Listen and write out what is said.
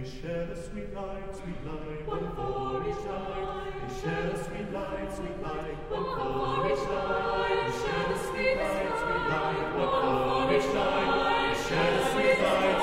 They share the sweet light, one for each night. They share the sweet light, one for each night. They share the sweet light, one for each night. They share the sweet light.